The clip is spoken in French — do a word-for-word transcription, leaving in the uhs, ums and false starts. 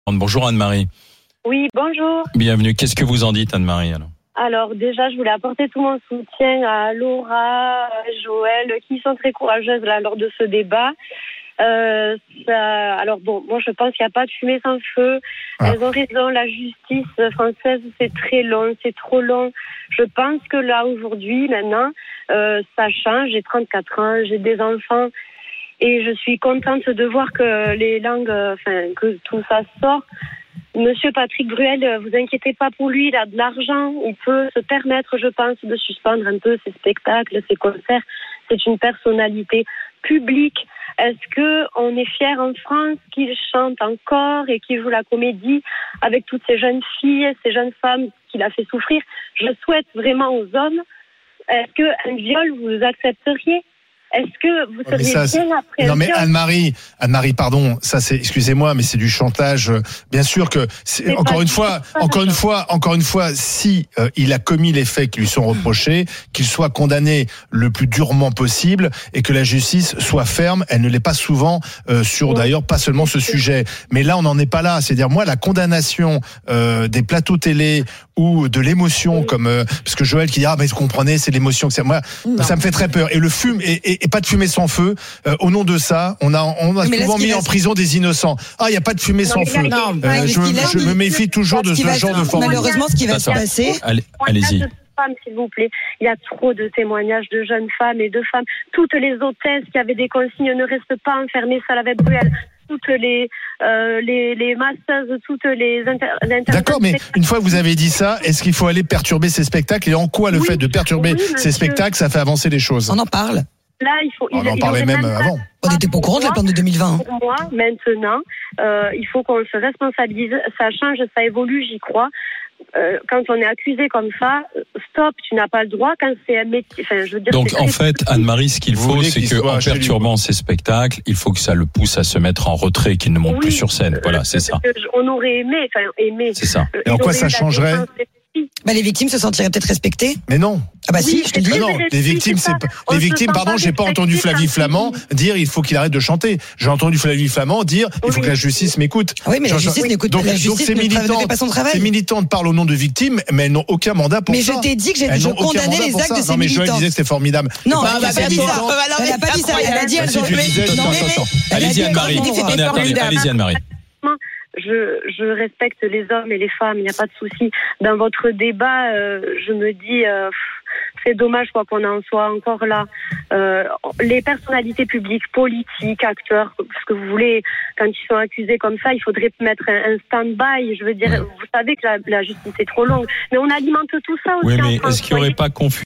Bonjour Anne-Marie. Oui, bonjour. Bienvenue. Qu'est-ce que vous en dites Anne-Marie alors ? Alors déjà, je voulais apporter tout mon soutien à Laura, à Joël, qui sont très courageuses là lors de ce débat. Euh, ça, alors bon, moi je pense qu'il n'y a pas de fumée sans feu. Ah. Elles ont raison, la justice française c'est très long, c'est trop long. Je pense que là aujourd'hui, maintenant, euh, ça change. J'ai trente-quatre ans, j'ai des enfants et je suis contente de voir que les langues, enfin que tout ça sort. Monsieur Patrick Bruel, vous inquiétez pas pour lui, il a de l'argent, il peut se permettre, je pense, de suspendre un peu ses spectacles, ses concerts. C'est une personnalité publique. Est-ce que on est fiers en France qu'il chante encore et qu'il joue la comédie avec toutes ces jeunes filles, ces jeunes femmes qu'il a fait souffrir? Je souhaite vraiment aux hommes, est-ce qu'un viol, vous accepteriez? Est-ce que vous seriez ça, bien après? Non mais Anne-Marie, Anne-Marie, pardon, ça c'est, excusez-moi, mais c'est du chantage. Bien sûr que, c'est, c'est encore une fois, encore une fois, encore une fois, si euh, il a commis les faits qui lui sont reprochés, qu'il soit condamné le plus durement possible et que la justice soit ferme. Elle ne l'est pas souvent euh, sur, d'ailleurs, pas seulement ce sujet. Mais là, on n'en est pas là. C'est-à-dire, moi, la condamnation euh, des plateaux télé ou de l'émotion, comme euh, parce que Joël qui dit ah mais vous comprenez, c'est l'émotion que c'est. Moi, non. Ça me fait très peur. Et le fume et, et, et pas de fumée sans feu. Euh, au nom de ça, on a on a souvent mis en prison des innocents. Ah, il y a pas de fumée sans feu. Non, euh, je, je me méfie toujours de ce genre de formule. Malheureusement, ce qui va se passer. Allez, allez-y. Femmes, s'il vous plaît. Il y a trop de témoignages de jeunes femmes et de femmes. Toutes les hôtesses qui avaient des consignes ne restent pas enfermées, ça l'avait Bruel. Toutes les, euh, les, les masseuses, toutes les inter- D'accord, mais une fois que vous avez dit ça, est-ce qu'il faut aller perturber ces spectacles? Et en quoi le oui, fait de perturber oui, ces spectacles, ça fait avancer les choses? On en parle. Là, il faut. On il, en parlait même avant. On n'était pas au courant de la plainte de deux mille vingt. Pour moi, maintenant, euh, il faut qu'on se responsabilise. Ça change, ça évolue, j'y crois. Euh, quand on est accusé comme ça, stop, tu n'as pas le droit quand c'est un métier. Enfin, je veux dire, donc c'est en fait, Anne-Marie, ce qu'il faut, c'est qu'en perturbant ces spectacles, il faut que ça le pousse à se mettre en retrait, qu'il ne monte oui, plus sur scène. Voilà, c'est ça. On aurait aimé, enfin aimé. C'est ça. Et en quoi ça changerait? Bah, les victimes se sentiraient peut-être respectées. Mais non. Ah bah oui, si, je te dis. Ah non, les victimes, c'est pas, les victimes, pardon, j'ai pas entendu Flavie Flamand dire il faut qu'il arrête de chanter. J'ai entendu Flavie Flamand dire il faut oui. que la justice m'écoute. Ah oui, mais la justice n'écoute donc, la justice donc ces militantes, pas son travail. Ces militantes parlent au nom de victimes, mais elles n'ont aucun mandat pour mais ça. Mais je t'ai dit que j'ai, je condamnais les actes de ces non, mais Joël militantes. disait que c'était formidable. Non, elle n'a pas dit ça. Elle n'a pas dit ça. Elle a dit elles ont. Allez-y Anne-Marie. Allez-y Anne-Marie. Je, je respecte les hommes et les femmes, il n'y a pas de souci. Dans votre débat, euh, je me dis, euh, c'est dommage quoi qu'on en soit encore là. Euh, les personnalités publiques, politiques, acteurs, ce que vous voulez, quand ils sont accusés comme ça, il faudrait mettre un, un stand-by. Je veux dire, ouais. Vous savez que la, la justice est trop longue, mais on alimente tout ça aussi. Oui, mais en France, est-ce qu'il n'y aurait pas confusion?